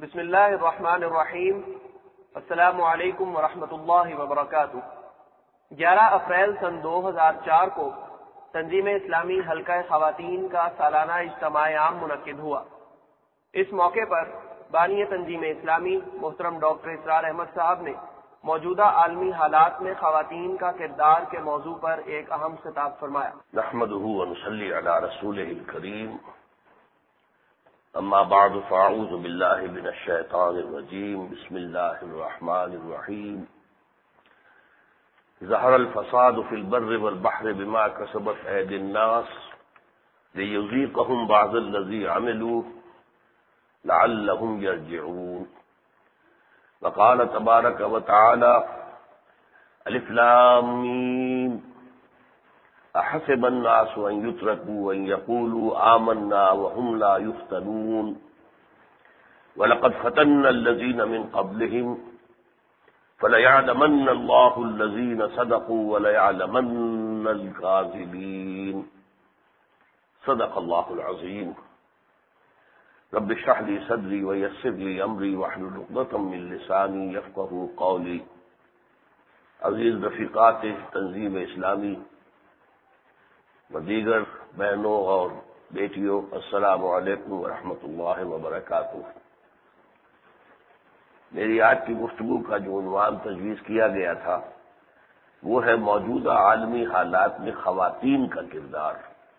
بسم اللہ الرحمن الرحیم۔ السلام علیکم ورحمۃ اللہ وبرکاتہ۔ 11 اپریل سن 2004 کو تنظیم اسلامی حلقہ خواتین کا سالانہ اجتماع عام منعقد ہوا۔ اس موقع پر بانی تنظیم اسلامی محترم ڈاکٹر اسرار احمد صاحب نے موجودہ عالمی حالات میں خواتین کا کردار کے موضوع پر ایک اہم خطاب فرمایا۔ نحمدہ ونصلی علی رسولہ الکریم، اما بعد فاعوذ باللہ من الشیطان الرجیم، بسم اللہ الرحمن الرحیم۔ ظہر الفساد فی البر والبحر بما کسبت ایدی الناس لیذیقہم بعض الذی عملوا لعلہم یرجعون۔ وقال تبارک وتعالی الف لام میم احسب الناس ان يتركوا ان يقولوا آمنا وهم لا يفتنون ولقد فتنا الذين من قبلهم فليعلمن الله الذين صدقوا وليعلمن الكاذبين۔ صدق الله العظيم۔ رب اشرح لي صدري ويسر لي امري واحلل عقدة من لساني يفقهوا قولي۔ عزیز رفیقات تنظیم اسلامی و دیگر بہنوں اور بیٹیوں، السلام علیکم ورحمۃ اللہ وبرکاتہ۔ میری آج کی گفتگو کا جو عنوان تجویز کیا گیا تھا وہ ہے موجودہ عالمی حالات میں خواتین کا کردار۔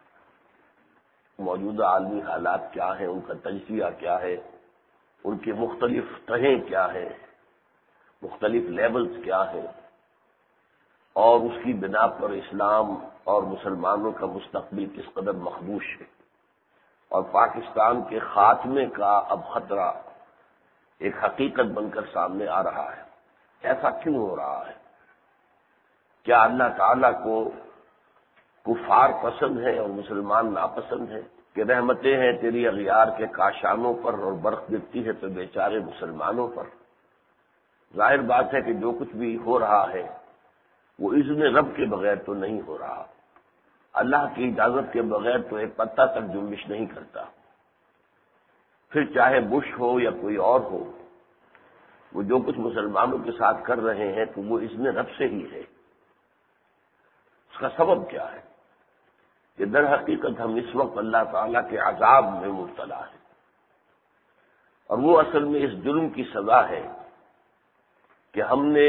موجودہ عالمی حالات کیا ہیں، ان کا تجزیہ کیا ہے، ان کے مختلف تہیں کیا ہیں، مختلف لیولز کیا ہیں، اور اس کی بنا پر اسلام اور مسلمانوں کا مستقبل کس قدر مخدوش ہے، اور پاکستان کے خاتمے کا اب خطرہ ایک حقیقت بن کر سامنے آ رہا ہے۔ ایسا کیوں ہو رہا ہے؟ کیا اللہ تعالیٰ کو کفار پسند ہے اور مسلمان ناپسند ہے کہ رحمتیں ہیں تیری اغیار کے کاشانوں پر اور برق گرتی ہے تو بیچارے مسلمانوں پر؟ ظاہر بات ہے کہ جو کچھ بھی ہو رہا ہے وہ اذن رب کے بغیر تو نہیں ہو رہا۔ اللہ کی اجازت کے بغیر تو ایک پتہ تک جنبش نہیں کرتا، پھر چاہے بش ہو یا کوئی اور ہو، وہ جو کچھ مسلمانوں کے ساتھ کر رہے ہیں تو وہ اذن رب سے ہی ہے۔ اس کا سبب کیا ہے کہ در حقیقت ہم اس وقت اللہ تعالیٰ کے عذاب میں مبتلا ہیں، اور وہ اصل میں اس جرم کی سزا ہے کہ ہم نے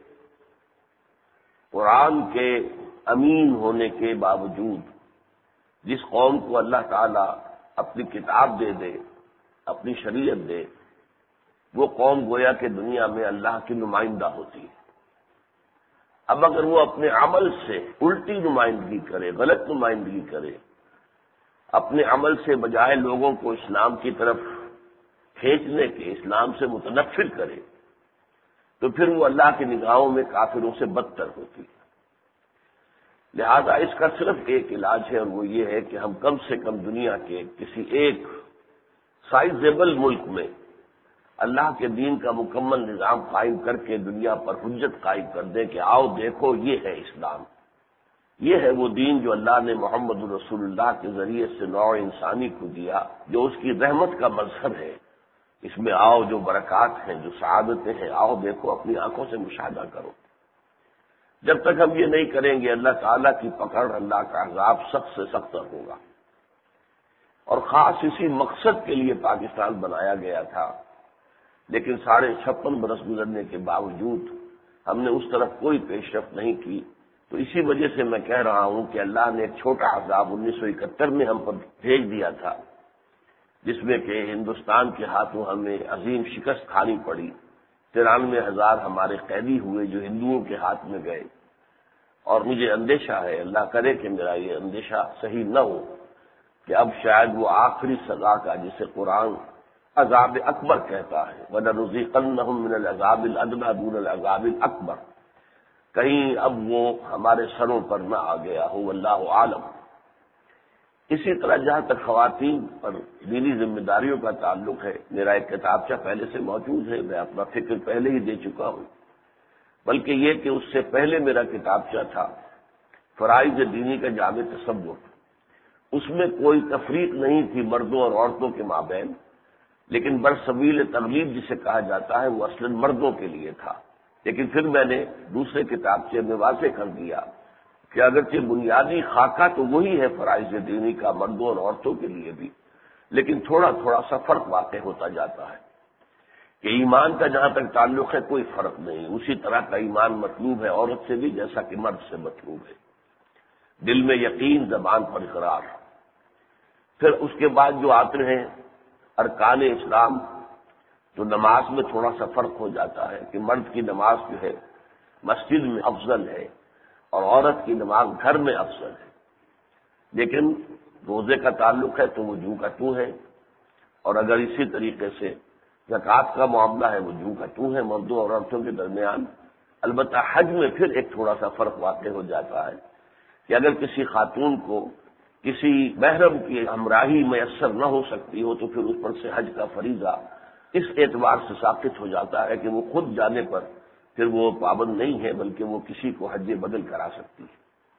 قرآن کے امین ہونے کے باوجود جس قوم کو اللہ تعالیٰ اپنی کتاب دے دے، اپنی شریعت دے، وہ قوم گویا کہ دنیا میں اللہ کی نمائندہ ہوتی ہے۔ اب اگر وہ اپنے عمل سے الٹی نمائندگی کرے، غلط نمائندگی کرے، اپنے عمل سے بجائے لوگوں کو اسلام کی طرف کھینچنے کے، اسلام سے متنفر کرے، تو پھر وہ اللہ کی نگاہوں میں کافروں سے بدتر ہوتی ہے۔ لہذا اس کا صرف ایک علاج ہے، اور وہ یہ ہے کہ ہم کم سے کم دنیا کے کسی ایک سائزیبل ملک میں اللہ کے دین کا مکمل نظام قائم کر کے دنیا پر حجت قائم کر دیں کہ آؤ دیکھو یہ ہے اسلام، یہ ہے وہ دین جو اللہ نے محمد رسول اللہ کے ذریعے سے نوع انسانی کو دیا، جو اس کی رحمت کا مظہر ہے۔ اس میں آؤ، جو برکات ہیں، جو سعادتیں ہیں، آؤ دیکھو، اپنی آنکھوں سے مشاہدہ کرو۔ جب تک ہم یہ نہیں کریں گے اللہ تعالیٰ کی پکڑ، اللہ کا عذاب سخت سے سخت ہوگا۔ اور خاص اسی مقصد کے لیے پاکستان بنایا گیا تھا، لیکن 56.5 برس گزرنے کے باوجود ہم نے اس طرف کوئی پیش رفت نہیں کی۔ تو اسی وجہ سے میں کہہ رہا ہوں کہ اللہ نے ایک چھوٹا عذاب 1971 میں ہم پر بھیج دیا تھا، جس میں کہ ہندوستان کے ہاتھوں ہمیں عظیم شکست کھانی پڑی۔ 93,000 ہمارے قیدی ہوئے جو ہندوؤں کے ہاتھ میں گئے، اور مجھے اندیشہ ہے، اللہ کرے کہ میرا یہ اندیشہ صحیح نہ ہو، کہ اب شاید وہ آخری سزا کا، جسے قرآن عذاب اکبر کہتا ہے، وَلَنُذِيقَنَّهُم مِّنَ الْعَذَابِ الْأَدْنَىٰ دُونَ الْعَذَابِ الْأَكْبَرِ، کہیں اب وہ ہمارے سروں پر نہ آ گیا ہو، واللہ عالم۔ اسی طرح جہاں تک خواتین پر دینی ذمہ داریوں کا تعلق ہے، میرا ایک کتابچہ پہلے سے موجود ہے، میں اپنا فکر پہلے ہی دے چکا ہوں، بلکہ یہ کہ اس سے پہلے میرا کتابچہ تھا فرائض دینی کا جامع تصور۔ اس میں کوئی تفریق نہیں تھی مردوں اور عورتوں کے مابین، لیکن برسبیل تغلیب جسے کہا جاتا ہے وہ اصلاً مردوں کے لیے تھا۔ لیکن پھر میں نے دوسرے کتابچے میں واضح کر دیا کہ اگرچہ بنیادی خاکہ تو وہی ہے فرائض دینی کا مردوں اور عورتوں کے لیے بھی، لیکن تھوڑا تھوڑا سا فرق واقع ہوتا جاتا ہے کہ ایمان کا جہاں تک تعلق ہے کوئی فرق نہیں، اسی طرح کا ایمان مطلوب ہے عورت سے بھی جیسا کہ مرد سے مطلوب ہے، دل میں یقین، زبان پر اقرار۔ پھر اس کے بعد جو آتے ہیں ارکان اسلام، تو نماز میں تھوڑا سا فرق ہو جاتا ہے کہ مرد کی نماز جو ہے مسجد میں افضل ہے اور عورت کی نماز گھر میں افضل ہے، لیکن روزے کا تعلق ہے تو وہ جو کا تو ہے، اور اگر اسی طریقے سے زکوٰۃ کا معاملہ ہے وہ جو کا تو ہے مردوں اور عورتوں کے درمیان۔ البتہ حج میں پھر ایک تھوڑا سا فرق واقع ہو جاتا ہے کہ اگر کسی خاتون کو کسی محرم کی ہمراہی میسر نہ ہو سکتی ہو تو پھر اس پر سے حج کا فریضہ اس اعتبار سے ساقط ہو جاتا ہے کہ وہ خود جانے پر پھر وہ پابند نہیں ہے، بلکہ وہ کسی کو حج بدل کرا سکتی ہے۔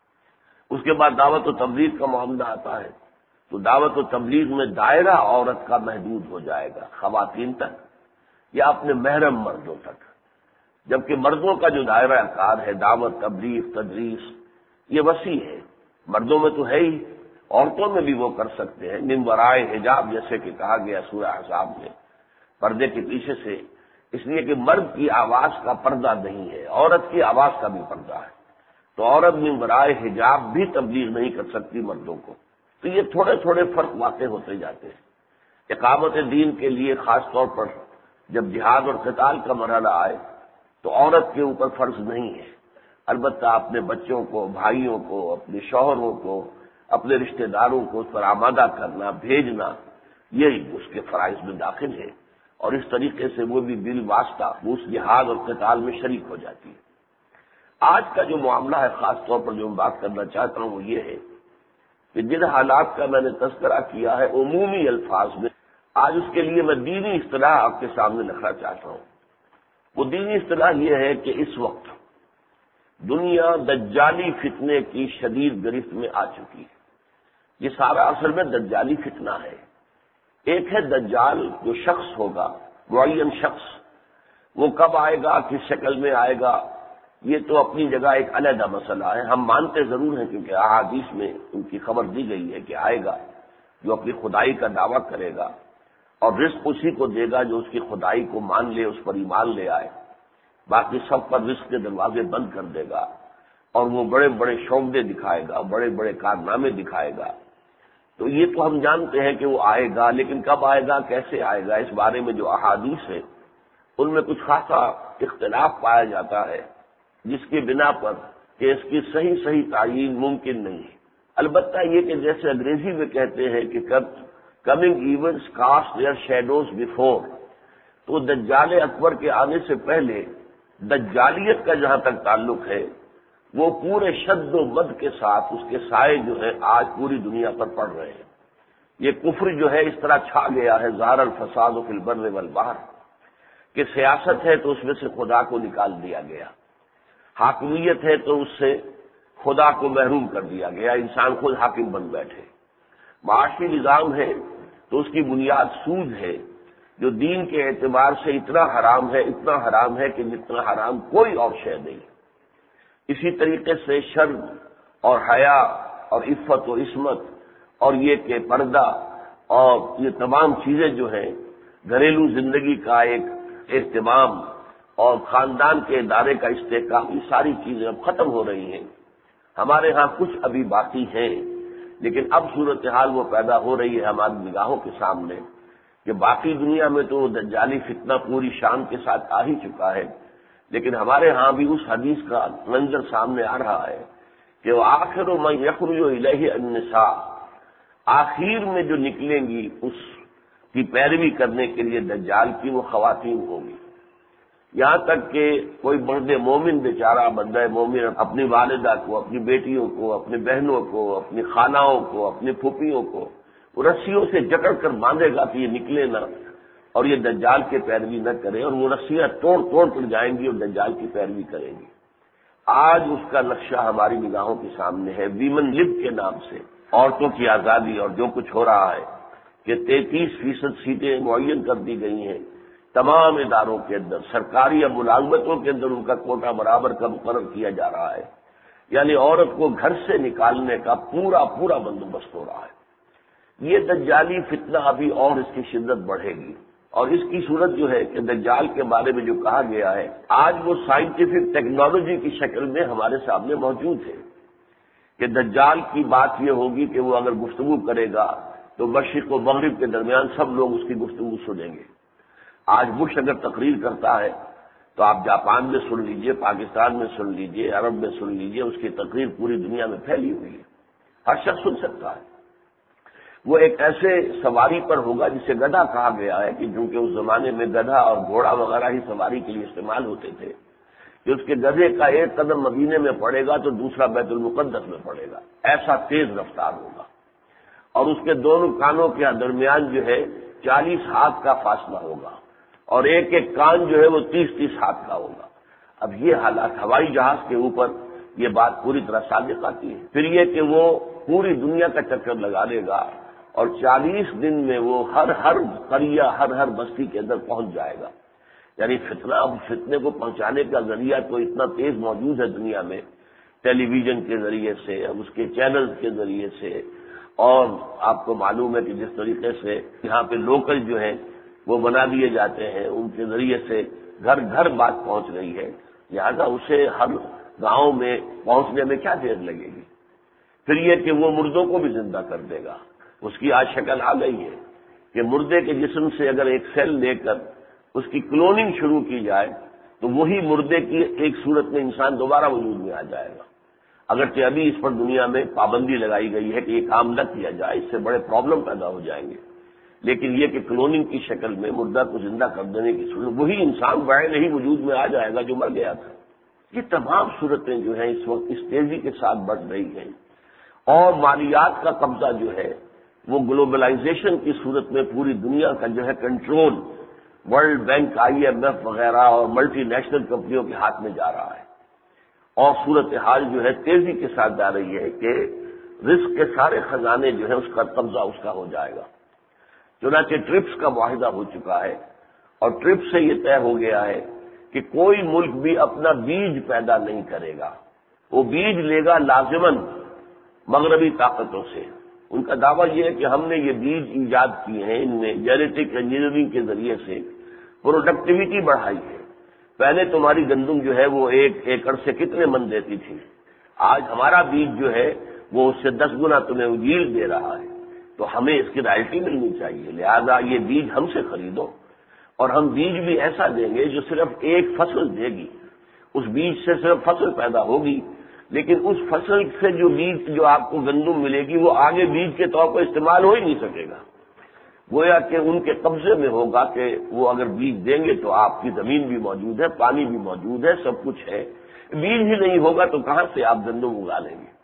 اس کے بعد دعوت و تبلیغ کا معاملہ آتا ہے، تو دعوت و تبلیغ میں دائرہ عورت کا محدود ہو جائے گا خواتین تک یا اپنے محرم مردوں تک، جبکہ مردوں کا جو دائرہ کار ہے دعوت، تبلیغ، تدریس، یہ وسیع ہے۔ مردوں میں تو ہے ہی، عورتوں میں بھی وہ کر سکتے ہیں، من ورائے حجاب جیسے کہ کہا گیا سورہ احزاب میں، پردے کے پیچھے سے، اس لیے کہ مرد کی آواز کا پردہ نہیں ہے، عورت کی آواز کا بھی پردہ ہے، تو عورت من ورائے حجاب بھی تبلیغ نہیں کر سکتی مردوں کو۔ تو یہ تھوڑے تھوڑے فرق واقع ہوتے جاتے ہیں۔ اقامت دین کے لیے خاص طور پر جب جہاد اور قتال کا مرحلہ آئے تو عورت کے اوپر فرض نہیں ہے، البتہ اپنے بچوں کو، بھائیوں کو، اپنے شوہروں کو، اپنے رشتہ داروں کو اس پر آمادہ کرنا، بھیجنا، یہی اس کے فرائض میں داخل ہے، اور اس طریقے سے وہ بھی بالواسطہ اس جہاد اور قتال میں شریک ہو جاتی ہے۔ آج کا جو معاملہ ہے خاص طور پر جو میں بات کرنا چاہتا ہوں وہ یہ ہے کہ جن حالات کا میں نے تذکرہ کیا ہے عمومی الفاظ میں، آج اس کے لیے میں دینی اصطلاح آپ کے سامنے رکھنا چاہتا ہوں۔ وہ دینی اصطلاح یہ ہے کہ اس وقت دنیا دجالی فتنے کی شدید گرفت میں آ چکی ہے۔ یہ سارا اصل میں دجالی فتنہ ہے۔ ایک ہے دجال جو شخص ہوگا، معین شخص، وہ کب آئے گا، کس شکل میں آئے گا، یہ تو اپنی جگہ ایک علیحدہ مسئلہ ہے، ہم مانتے ضرور ہیں کیونکہ احادیث میں ان کی خبر دی گئی ہے کہ آئے گا جو اپنی خدائی کا دعویٰ کرے گا، اور رزق اسی کو دے گا جو اس کی خدائی کو مان لے، اس پر ایمان لے آئے، باقی سب پر رزق کے دروازے بند کر دے گا، اور وہ بڑے بڑے شعبے دکھائے گا، بڑے بڑے کارنامے دکھائے گا۔ تو یہ تو ہم جانتے ہیں کہ وہ آئے گا، لیکن کب آئے گا، کیسے آئے گا، اس بارے میں جو احادیث ہیں ان میں کچھ خاصا اختلاف پایا جاتا ہے، جس کی بنا پر کہ اس کی صحیح تعیین ممکن نہیں ہے۔ البتہ یہ کہ جیسے انگریزی میں کہتے ہیں کہ coming events cast their shadows before, تو دجال اکبر کے آنے سے پہلے دجالیت کا جہاں تک تعلق ہے وہ پورے شد و مد کے ساتھ اس کے سائے جو ہے آج پوری دنیا پر پڑ رہے ہیں۔ یہ کفر جو ہے اس طرح چھا گیا ہے، ظاہر الفساد فی البر والبحر، کہ سیاست ہے تو اس میں سے خدا کو نکال دیا گیا، حاکمیت ہے تو اس سے خدا کو محروم کر دیا گیا، انسان خود حاکم بن بیٹھے، معاشی نظام ہے تو اس کی بنیاد سود ہے جو دین کے اعتبار سے اتنا حرام ہے کہ جتنا حرام کوئی اور شے نہیں۔ اسی طریقے سے شرم اور حیا اور عفت و عصمت اور یہ کہ پردہ اور یہ تمام چیزیں جو ہیں، گھریلو زندگی کا ایک اہتمام اور خاندان کے ادارے کا استحکام، یہ ساری چیزیں اب ختم ہو رہی ہیں۔ ہمارے ہاں کچھ ابھی باقی ہیں، لیکن اب صورتحال وہ پیدا ہو رہی ہے ہماری نگاہوں کے سامنے کہ باقی دنیا میں تو دجالی فتنہ پوری شان کے ساتھ آ ہی چکا ہے، لیکن ہمارے ہاں بھی اس حدیث کا منظر سامنے آ رہا ہے کہ وہ آخر من یخرج الیہ النساء، آخر میں جو نکلیں گی اس کی پیروی کرنے کے لیے دجال کی وہ خواتین ہوں گی، یہاں تک کہ کوئی مرد مومن بیچارہ بندہ مومن اپنی والدہ کو، اپنی بیٹیوں کو، اپنی بہنوں کو، اپنی خالاؤں کو، اپنی پھوپھیوں کو وہ رسیوں سے جکڑ کر باندھے گا کہ یہ نکلے نہ اور یہ دجال کی پیروی نہ کرے، اور وہ رسیاں توڑ کر جائیں گی اور دجال کی پیروی کریں گی۔ آج اس کا نقشہ ہماری نگاہوں کے سامنے ہے، ویمن لب کے نام سے، عورتوں کی آزادی اور جو کچھ ہو رہا ہے، کہ 33% سیٹیں معین کر دی گئی ہیں تمام اداروں کے اندر، سرکاری یا ملازمتوں کے اندر ان کا کوٹا برابر کا مقرر کیا جا رہا ہے، یعنی عورت کو گھر سے نکالنے کا پورا بندوبست ہو رہا ہے۔ یہ دجالی فتنہ ابھی اور اس کی شدت بڑھے گی، اور اس کی صورت جو ہے کہ دجال کے بارے میں جو کہا گیا ہے آج وہ سائنٹیفک ٹیکنالوجی کی شکل میں ہمارے سامنے موجود ہے کہ دجال کی بات یہ ہوگی کہ وہ اگر گفتگو کرے گا تو مشرق و مغرب کے درمیان سب لوگ اس کی گفتگو سنیں گے۔ آج بش اگر تقریر کرتا ہے تو آپ جاپان میں سن لیجئے، پاکستان میں سن لیجئے، عرب میں سن لیجئے، اس کی تقریر پوری دنیا میں پھیلی ہوئی ہے، ہر شخص سن سکتا ہے۔ وہ ایک ایسے سواری پر ہوگا جسے گدھا کہا گیا ہے کہ چونکہ اس زمانے میں گدھا اور گھوڑا وغیرہ ہی سواری کے لیے استعمال ہوتے تھے، کہ اس کے گدھے کا ایک قدم مدینے میں پڑے گا تو دوسرا بیت المقدس میں پڑے گا، ایسا تیز رفتار ہوگا، اور اس کے دونوں کانوں کے درمیان جو ہے 40 ہاتھ کا فاصلہ ہوگا، اور ایک ایک کان جو ہے وہ 30 ہاتھ کا ہوگا۔ اب یہ حالات ہوائی جہاز کے اوپر یہ بات پوری طرح صادق آتی ہے۔ پھر یہ کہ وہ پوری دنیا کا چکر لگا لے گا اور 40 دن میں وہ ہر قریہ ہر بستی کے اندر پہنچ جائے گا۔ یعنی فتنے کو پہنچانے کا ذریعہ تو اتنا تیز موجود ہے دنیا میں، ٹیلی ویژن کے ذریعے سے، اس کے چینل کے ذریعے سے، اور آپ کو معلوم ہے کہ جس طریقے سے یہاں پہ لوکل جو ہیں وہ بنا دیے جاتے ہیں، ان کے ذریعے سے گھر گھر بات پہنچ رہی ہے، لہذا اسے ہر گاؤں میں پہنچنے میں کیا دیر لگے گی۔ پھر یہ کہ وہ مردوں کو بھی زندہ کر دے گا، اس کی آج شکل آ گئی ہے کہ مردے کے جسم سے اگر ایک سیل لے کر اس کی کلوننگ شروع کی جائے تو وہی مردے کی ایک صورت میں انسان دوبارہ وجود میں آ جائے گا۔ اگرچہ ابھی اس پر دنیا میں پابندی لگائی گئی ہے کہ یہ کام نہ کیا جائے، اس سے بڑے پرابلم پیدا ہو جائیں گے، لیکن یہ کہ کلوننگ کی شکل میں مردہ کو زندہ کر دینے کی صورت وہی انسان بعین ہی وجود میں آ جائے گا جو مر گیا تھا۔ یہ تمام صورتیں جو ہیں اس وقت اس تیزی کے ساتھ بڑھ رہی ہیں، اور مالیات کا قبضہ جو ہے وہ گلوبلائزیشن کی صورت میں پوری دنیا کا جو ہے کنٹرول ورلڈ بینک، IMF وغیرہ اور ملٹی نیشنل کمپنیوں کے ہاتھ میں جا رہا ہے، اور صورتحال جو ہے تیزی کے ساتھ جا رہی ہے کہ رزق کے سارے خزانے جو ہے اس کا قبضہ اس کا ہو جائے گا۔ چنانچہ ٹرپس کا معاہدہ ہو چکا ہے، اور ٹرپس سے یہ طے ہو گیا ہے کہ کوئی ملک بھی اپنا بیج پیدا نہیں کرے گا، وہ بیج لے گا لازماً مغربی طاقتوں سے۔ ان کا دعویٰ یہ ہے کہ ہم نے یہ بیج ایجاد کیے ہیں، ان میں جینیٹک انجینئرنگ کے ذریعے سے پروڈکٹیوٹی بڑھائی ہے۔ پہلے تمہاری گندم جو ہے وہ 1 ایکڑ سے کتنے من دیتی تھی، آج ہمارا بیج جو ہے وہ اس سے 10 گنا تمہیں ییلڈ دے رہا ہے، تو ہمیں اس کی رائلٹی ملنی چاہیے، لہذا یہ بیج ہم سے خریدو، اور ہم بیج بھی ایسا دیں گے جو صرف ایک فصل دے گی، اس بیج سے صرف فصل پیدا ہوگی، لیکن اس فصل سے جو بیج جو آپ کو گندم ملے گی وہ آگے بیج کے طور پر استعمال ہو ہی نہیں سکے گا، گویا کہ ان کے قبضے میں ہوگا کہ وہ اگر بیج دیں گے تو آپ کی زمین بھی موجود ہے، پانی بھی موجود ہے، سب کچھ ہے، بیج ہی نہیں ہوگا تو کہاں سے آپ گندم اگا لیں گے۔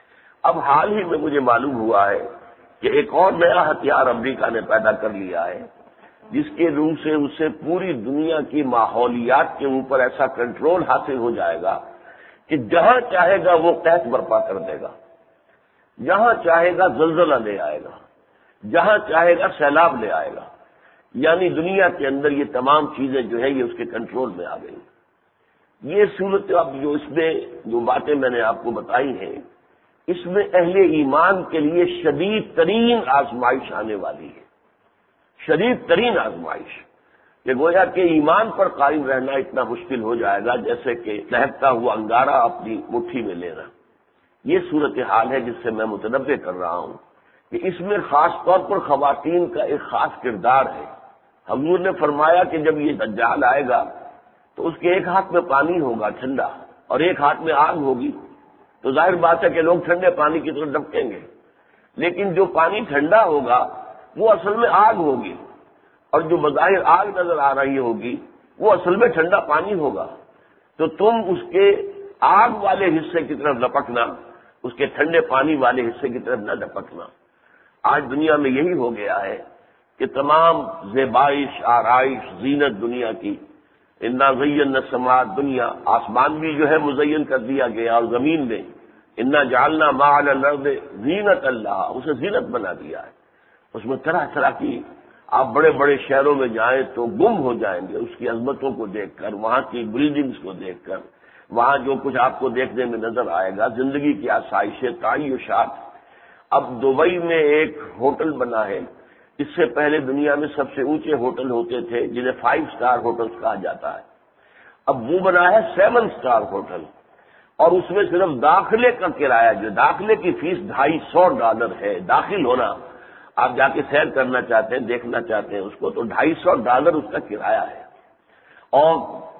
اب حال ہی میں مجھے معلوم ہوا ہے کہ ایک اور نیا ہتھیار امریکہ نے پیدا کر لیا ہے، جس کے روح سے اسے پوری دنیا کی ماحولیات کے اوپر ایسا کنٹرول حاصل ہو جائے گا کہ جہاں چاہے گا وہ قحط برپا کر دے گا، جہاں چاہے گا زلزلہ لے آئے گا، جہاں چاہے گا سیلاب لے آئے گا، یعنی دنیا کے اندر یہ تمام چیزیں جو ہے یہ اس کے کنٹرول میں آ گئی۔ یہ صورت اب جو اس میں جو باتیں میں نے آپ کو بتائی ہیں، اس میں اہل ایمان کے لیے شدید ترین آزمائش آنے والی ہے، شدید ترین آزمائش، کہ گویا کہ ایمان پر قائم رہنا اتنا مشکل ہو جائے گا جیسے کہ دہکتا ہوا انگارہ اپنی مٹھی میں لینا۔ یہ صورتحال ہے جس سے میں متنبہ کر رہا ہوں کہ اس میں خاص طور پر خواتین کا ایک خاص کردار ہے۔ حضور نے فرمایا کہ جب یہ دجال آئے گا تو اس کے ایک ہاتھ میں پانی ہوگا ٹھنڈا اور ایک ہاتھ میں آگ ہوگی، تو ظاہر بات ہے کہ لوگ ٹھنڈے پانی کی طرف ڈپکیں گے، لیکن جو پانی ٹھنڈا ہوگا وہ اصل میں آگ ہوگی، اور جو بظاہر آگ نظر آ رہی ہوگی وہ اصل میں ٹھنڈا پانی ہوگا، تو تم اس کے آگ والے حصے کی طرف لپکنا، اس کے ٹھنڈے پانی والے حصے کی طرف نہ لپکنا۔ آج دنیا میں یہی ہو گیا ہے کہ تمام زیبائش، آرائش، زینت دنیا کی، انا زینا السماء دنیا، آسمان بھی جو ہے مزین کر دیا گیا، اور زمین میں انا جعلنا ما علی الارض زینت اللہ، اسے زینت بنا دیا ہے۔ اس میں طرح طرح کی، آپ بڑے بڑے شہروں میں جائیں تو گم ہو جائیں گے اس کی عظمتوں کو دیکھ کر، وہاں کی بلڈنگز کو دیکھ کر، وہاں جو کچھ آپ کو دیکھنے میں نظر آئے گا، زندگی کی آسائشیں، تعیشات۔ اب دبئی میں ایک ہوٹل بنا ہے، اس سے پہلے دنیا میں سب سے اونچے ہوٹل ہوتے تھے جنہیں 5 اسٹار ہوٹلز کہا جاتا ہے، اب وہ بنا ہے 7 اسٹار ہوٹل، اور اس میں صرف داخلے کا کرایہ، جو داخلے کی فیس $250 ہے، داخل ہونا، آپ جا کے سیر کرنا چاہتے ہیں، دیکھنا چاہتے ہیں اس کو، تو $250 اس کا کرایہ ہے، اور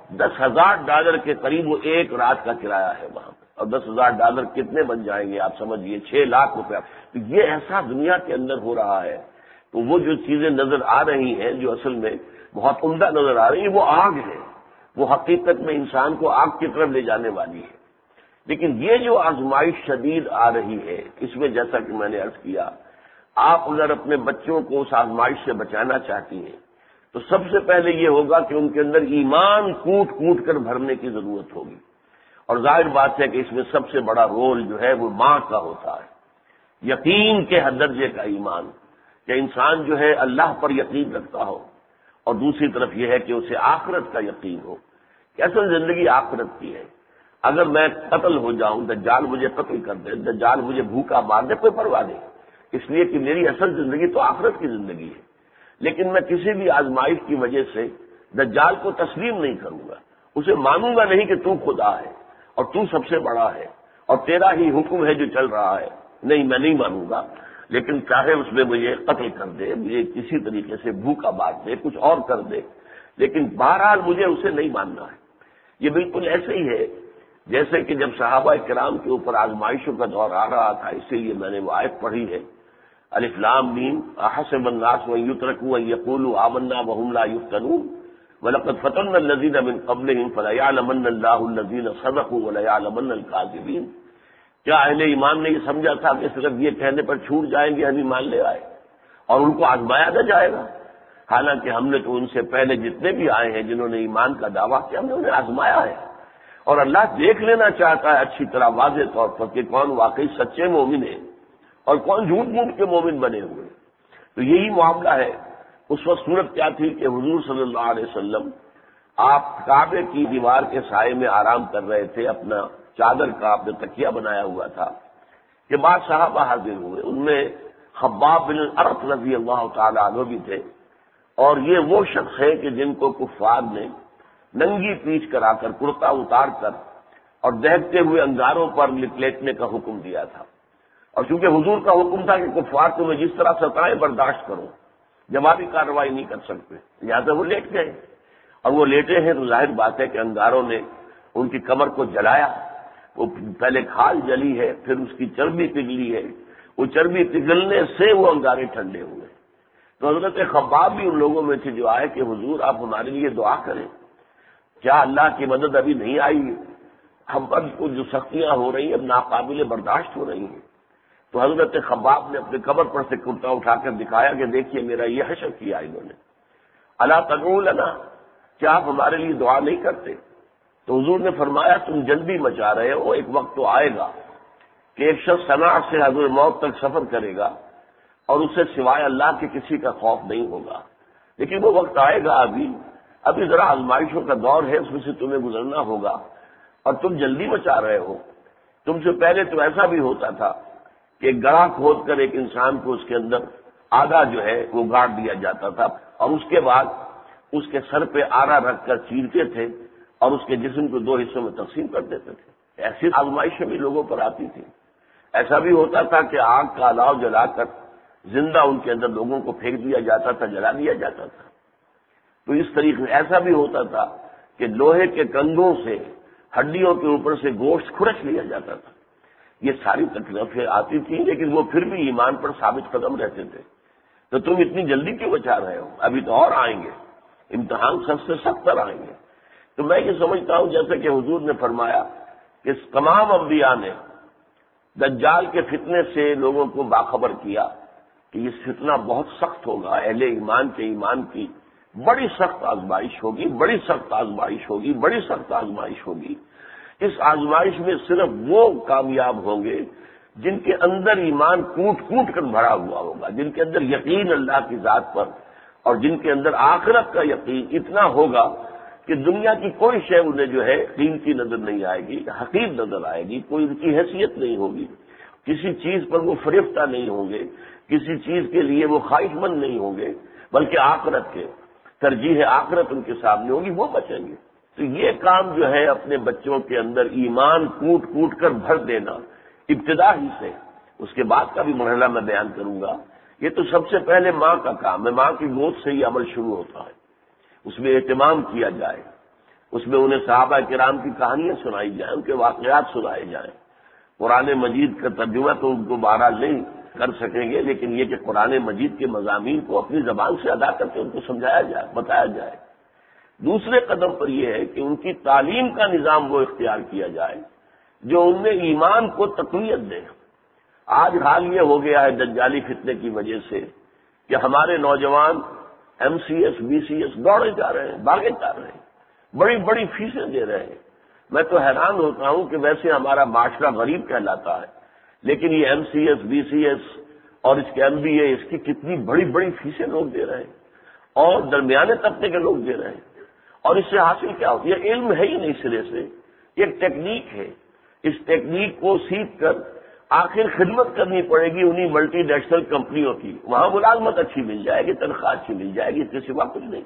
$10,000 کے قریب وہ ایک رات کا کرایہ ہے وہاں پہ، اور $10,000 کتنے بن جائیں گے آپ سمجھیے، 6 لاکھ روپیہ۔ تو یہ ایسا دنیا کے اندر ہو رہا ہے، تو وہ جو چیزیں نظر آ رہی ہیں جو اصل میں بہت عمدہ نظر آ رہی ہیں، وہ آگ ہے، وہ حقیقت میں انسان کو آگ کی طرف لے جانے والی ہے۔ لیکن یہ جو آزمائش شدید آ رہی ہے، اس میں جیسا کہ میں نے عرض کیا، آپ اگر اپنے بچوں کو اس آزمائش سے بچانا چاہتی ہیں تو سب سے پہلے یہ ہوگا کہ ان کے اندر ایمان کوٹ کوٹ کر بھرنے کی ضرورت ہوگی، اور ظاہر بات ہے کہ اس میں سب سے بڑا رول جو ہے وہ ماں کا ہوتا ہے، یقین کے حد درجے کا ایمان، کہ انسان جو ہے اللہ پر یقین رکھتا ہو، اور دوسری طرف یہ ہے کہ اسے آخرت کا یقین ہو کہ اصل زندگی آخرت کی ہے۔ اگر میں قتل ہو جاؤں، دجال مجھے قتل کر دے، دجال مجھے بھوکا مار دے، کوئی پرواہ نہیں، اس لیے کہ میری اصل زندگی تو آخرت کی زندگی ہے۔ لیکن میں کسی بھی آزمائش کی وجہ سے دجال کو تسلیم نہیں کروں گا، اسے مانوں گا نہیں کہ تو خدا ہے اور تو سب سے بڑا ہے اور تیرا ہی حکم ہے جو چل رہا ہے، نہیں، میں نہیں مانوں گا، لیکن چاہے اس میں مجھے قتل کر دے، مجھے کسی طریقے سے بھوکا مار دے، کچھ اور کر دے، لیکن بہرحال مجھے اسے نہیں ماننا ہے۔ یہ بالکل ایسے ہی ہے جیسے کہ جب صحابہ کرام کے اوپر آزمائشوں کا دور آ رہا تھا، اسی لیے میں نے وہ آیت پڑھی ہے، الف لام میم احسب الناس ان یترکوا ان یقولوا آمنا وهم لا یفتنون ولقد فتنا الذین من قبلهم فلیعلمن اللہ الذین صدقوا ولیعلمن الکاذبین۔ کیا اہل ایمان نے یہ سمجھا تھا کہ صرف یہ کہنے پر چھوٹ جائیں گے ہم ایمان لے آئے اور ان کو آزمایا نہ جائے گا؟ حالانکہ ہم نے تو ان سے پہلے جتنے بھی آئے ہیں جنہوں نے ایمان کا دعویٰ کیا، ہم نے انہیں آزمایا ہے، اور اللہ دیکھ لینا چاہتا ہے اچھی طرح واضح طور پر کہ کون واقعی سچے مومن ہیں اور کون جھوٹ موٹ کے مومن بنے ہوئے۔ تو یہی معاملہ ہے۔ اس وقت صورت کیا تھی کہ حضور صلی اللہ علیہ وسلم آپ کعبے کی دیوار کے سائے میں آرام کر رہے تھے، اپنا چادر کا آپ نے تکیہ بنایا ہوا تھا، کہ بعد صحابہ حاضر ہوئے، ان میں خباب بن الارت رضی اللہ تعالی عنہ بھی تھے، اور یہ وہ شخص ہے کہ جن کو کفار نے ننگی پیٹھ کرا کر، کرتا اتار کر اور دہتے ہوئے انگاروں پر لپیٹنے کا حکم دیا تھا، اور چونکہ حضور کا حکم تھا کہ کفار تمہیں جس طرح ستائیں برداشت کرو، جوابی کارروائی نہیں کر سکتے، لہٰذا وہ لیٹ گئے، اور وہ لیٹے ہیں تو ظاہر بات ہے کہ انگاروں نے ان کی کمر کو جلایا، وہ پہلے کھال جلی ہے، پھر اس کی چربی پگھلی ہے، وہ چربی پگھلنے سے وہ انگارے ٹھنڈے ہوئے۔ تو حضرت خباب بھی ان لوگوں میں تھے جو آئے کہ حضور آپ ہمارے لیے دعا کریں، کیا اللہ کی مدد ابھی نہیں آئی؟ ہم پر کو جو سختیاں ہو رہی ہیں اب ناقابل برداشت ہو رہی ہیں۔ تو حضرت خباب نے اپنے کمر پر سے کرتا اٹھا کر دکھایا کہ دیکھیے میرا یہ حشر کیا انہوں نے، الا تدعو لنا، کیا آپ ہمارے لیے دعا نہیں کرتے؟ تو حضور نے فرمایا تم جلدی مچا رہے ہو، ایک وقت تو آئے گا کہ ایک شخص صنع سے حضور موت تک سفر کرے گا اور اسے سوائے اللہ کے کسی کا خوف نہیں ہوگا، لیکن وہ وقت آئے گا، ابھی ذرا آزمائشوں کا دور ہے، اس میں سے تمہیں گزرنا ہوگا، اور تم جلدی مچا رہے ہو۔ تم سے پہلے تو ایسا بھی ہوتا تھا کہ گڑھا کھود کر ایک انسان کو اس کے اندر آدھا جو ہے وہ گاڑ دیا جاتا تھا، اور اس کے بعد اس کے سر پہ آرا رکھ کر چیرتے تھے اور اس کے جسم کو 2 حصوں میں تقسیم کر دیتے تھے۔ ایسی آزمائشیں بھی لوگوں پر آتی تھی۔ ایسا بھی ہوتا تھا کہ آگ کا الاؤ جلا کر زندہ ان کے اندر لوگوں کو پھینک دیا جاتا تھا، جلا دیا جاتا تھا۔ تو اس طریقے سے ایسا بھی ہوتا تھا کہ لوہے کے کندھوں سے ہڈیوں کے اوپر سے گوشت کھرچ لیا جاتا تھا۔ یہ ساری تکلیفیں آتی تھیں، لیکن وہ پھر بھی ایمان پر ثابت قدم رہتے تھے۔ تو تم اتنی جلدی کیوں بچا رہے ہو؟ ابھی تو اور آئیں گے، امتحان سخت سے سختر آئیں گے۔ تو میں یہ سمجھتا ہوں جیسے کہ حضور نے فرمایا کہ تمام انبیاء نے دجال کے فتنے سے لوگوں کو باخبر کیا کہ یہ فتنہ بہت سخت ہوگا، اہل ایمان کے ایمان کی بڑی سخت آزمائش ہوگی، بڑی سخت آزمائش ہوگی، بڑی سخت آزمائش ہوگی۔ اس آزمائش میں صرف وہ کامیاب ہوں گے جن کے اندر ایمان کوٹ کوٹ کر بھرا ہوا ہوگا، جن کے اندر یقین اللہ کی ذات پر اور جن کے اندر آخرت کا یقین اتنا ہوگا کہ دنیا کی کوئی شے انہیں جو ہے قیمتی نظر نہیں آئے گی، حقیر نظر آئے گی، کوئی ان کی حیثیت نہیں ہوگی، کسی چیز پر وہ فریفتہ نہیں ہوں گے، کسی چیز کے لیے وہ خواہش مند نہیں ہوں گے، بلکہ آخرت کے ترجیح آخرت ان کے سامنے ہوگی، وہ بچیں گے۔ تو یہ کام جو ہے اپنے بچوں کے اندر ایمان کوٹ کوٹ کر بھر دینا ابتدا ہی سے، اس کے بعد کا بھی مرحلہ میں بیان کروں گا، یہ تو سب سے پہلے ماں کا کام ہے، ماں کی گود سے ہی عمل شروع ہوتا ہے، اس میں اہتمام کیا جائے، اس میں انہیں صحابہ کرام کی کہانیاں سنائی جائیں، ان کے واقعات سنائے جائیں۔ قرآن مجید کا ترجمہ تو ان کو بہرحال نہیں کر سکیں گے، لیکن یہ کہ قرآن مجید کے مضامین کو اپنی زبان سے ادا کر کے ان کو سمجھایا جائے، بتایا جائے۔ دوسرے قدم پر یہ ہے کہ ان کی تعلیم کا نظام وہ اختیار کیا جائے جو ان میں ایمان کو تقویت دے۔ آج حال یہ ہو گیا ہے دجالی فتنے کی وجہ سے کہ ہمارے نوجوان MCS BCS دوڑے جا رہے ہیں، بھاگے جا رہے ہیں، بڑی بڑی فیسیں دے رہے ہیں۔ میں تو حیران ہوتا ہوں کہ ویسے ہمارا معاشرہ غریب کہلاتا ہے، لیکن یہ MCS BCS اور اس کے MBA اس کی کتنی بڑی بڑی فیسیں لوگ دے رہے ہیں، اور درمیانے طبقے کے لوگ دے رہے ہیں۔ اور اس سے حاصل کیا ہوتی ہے؟ علم ہے ہی نہیں سرے سے، یہ ایک ٹیکنیک ہے۔ اس ٹیکنیک کو سیکھ کر آخر خدمت کرنی پڑے گی انہی ملٹی نیشنل کمپنیوں کی، وہاں ملازمت اچھی مل جائے گی، تنخواہ اچھی مل جائے گی، اس کے سوا کچھ نہیں۔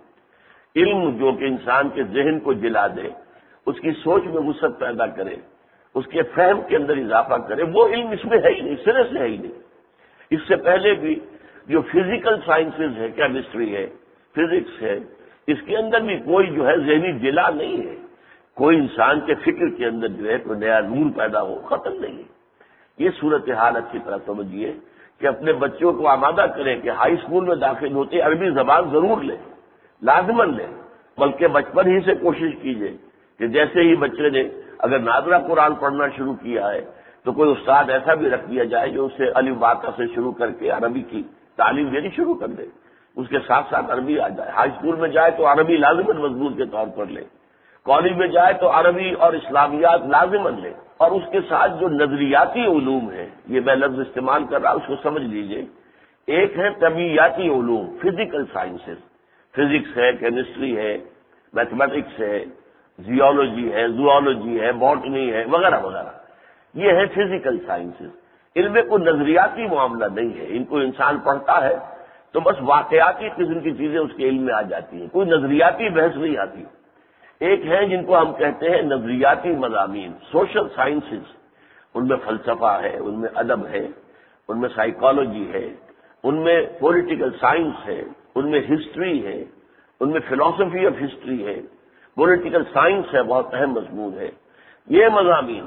علم جو کہ انسان کے ذہن کو جلا دے، اس کی سوچ میں وسعت پیدا کرے، اس کے فہم کے اندر اضافہ کرے، وہ علم اس میں ہے ہی نہیں، سرے سے ہے ہی نہیں۔ اس سے پہلے بھی جو فزیکل سائنسز ہے، کیمسٹری ہے، فزکس ہے، اس کے اندر بھی کوئی جو ہے ذہنی جلا نہیں ہے، کوئی انسان کے فکر کے اندر جو ہے کوئی نیا نور پیدا ہو، ختم نہیں ہے۔ یہ صورتحال اچھی طرح سمجھیے کہ اپنے بچوں کو آمادہ کریں کہ ہائی اسکول میں داخل ہوتے عربی زبان ضرور لیں، لازماً لیں، بلکہ بچپن ہی سے کوشش کیجیے کہ جیسے ہی بچے نے اگر نادرہ قرآن پڑھنا شروع کیا ہے تو کوئی استاد ایسا بھی رکھ دیا جائے جو اسے الف باتا سے شروع کر کے عربی کی تعلیم دینی شروع کر دے، اس کے ساتھ ساتھ عربی آ جائے۔ ہائی اسکول میں جائے تو عربی لازماً مضمون کے طور پر لے، کالج میں جائے تو عربی اور اسلامیات لازماً لے، اور اس کے ساتھ جو نظریاتی علوم ہیں، یہ میں لفظ استعمال کر رہا ہوں، اس کو سمجھ لیجئے۔ ایک ہے طبیعیاتی علوم، فزیکل سائنسز، فزکس ہے، کیمسٹری ہے، میتھمیٹکس ہے، زیولوجی ہے، زوالوجی ہے، باٹنی ہے، وغیرہ وغیرہ، یہ ہے فزیکل سائنسز۔ ان میں کوئی نظریاتی معاملہ نہیں ہے، ان کو انسان پڑھتا ہے تو بس واقعاتی قسم کی چیزیں اس کے علم میں آ جاتی ہیں، کوئی نظریاتی بحث نہیں آتی۔ ایک ہے جن کو ہم کہتے ہیں نظریاتی مضامین، سوشل سائنسز، ان میں فلسفہ ہے، ان میں ادب ہے، ان میں سائیکالوجی ہے، ان میں پولیٹیکل سائنس ہے، ان میں ہسٹری ہے، ان میں فلسفی آف ہسٹری ہے، پولیٹیکل سائنس ہے، بہت اہم مضمون ہے۔ یہ مضامین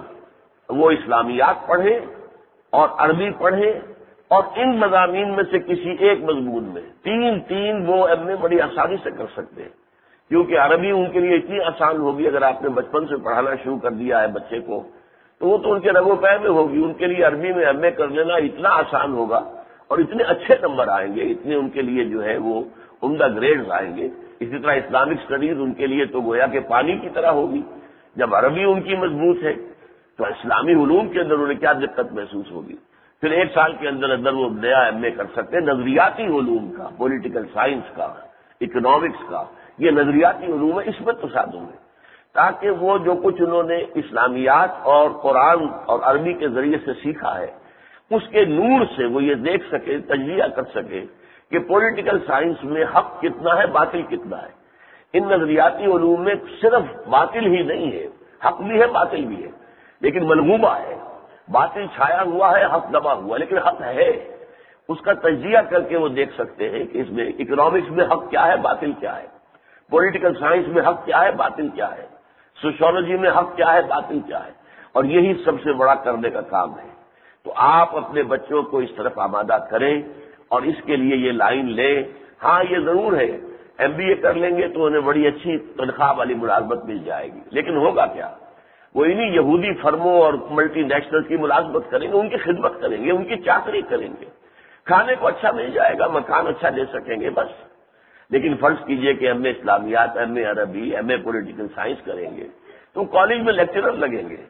وہ اسلامیات پڑھیں اور عربی پڑھیں، اور ان مضامین میں سے کسی ایک مضمون میں تین وہ ایم اے بڑی آسانی سے کر سکتے ہیں، کیونکہ عربی ان کے لیے اتنی آسان ہوگی، اگر آپ نے بچپن سے پڑھانا شروع کر دیا ہے بچے کو تو وہ تو ان کے رگ و پے میں ہوگی، ان کے لیے عربی میں ایم اے کر لینا اتنا آسان ہوگا، اور اتنے اچھے نمبر آئیں گے، اتنے ان کے لیے جو ہے وہ عمدہ گریڈز آئیں گے۔ اسی طرح اسلامک اسٹڈیز ان کے لیے تو گویا کہ پانی کی طرح ہوگی۔ جب عربی ان کی مضبوط ہے تو اسلامی علوم کے اندر انہیں کیا دقت محسوس ہوگی۔ پھر ایک سال کے اندر اندر وہ نیا ایم اے کر سکتے ہیں نظریاتی علوم کا، پولیٹیکل سائنس کا، اکنامکس کا، یہ نظریاتی علوم ہے، اس میں تصادم ہے، تاکہ وہ جو کچھ انہوں نے اسلامیات اور قرآن اور عربی کے ذریعے سے سیکھا ہے اس کے نور سے وہ یہ دیکھ سکے، تجزیہ کر سکے کہ پولیٹیکل سائنس میں حق کتنا ہے، باطل کتنا ہے۔ ان نظریاتی علوم میں صرف باطل ہی نہیں ہے، حق بھی ہے، باطل بھی ہے، لیکن ملغوبہ ہے، باطل چھایا ہوا ہے، حق دبا ہوا، لیکن حق ہے۔ اس کا تجزیہ کر کے وہ دیکھ سکتے ہیں کہ اس میں اکنامکس میں حق کیا ہے، باطل کیا ہے، پولیٹیکل سائنس میں حق کیا ہے، باطل کیا ہے، سوشیولوجی میں حق کیا ہے، باطل کیا ہے، اور یہی سب سے بڑا کرنے کا کام ہے۔ تو آپ اپنے بچوں کو اس طرف آمادہ کریں اور اس کے لیے یہ لائن لیں۔ ہاں یہ ضرور ہے MBA کر لیں گے تو انہیں بڑی اچھی تنخواہ والی ملازمت مل جائے گی، لیکن ہوگا کیا؟ وہ انہیں یہودی فرموں اور ملٹی نیشنل کی ملازمت کریں گے، ان کی خدمت کریں گے، ان کی چاکری کریں گے، کھانے کو اچھا مل جائے گا، مکان اچھا دے سکیں گے بس۔ لیکن فرض کیجئے کہ ایم اے اسلامیات، ایم اے عربی، ایم اے پولیٹیکل سائنس کریں گے تو کالج میں لیکچرر لگیں گے،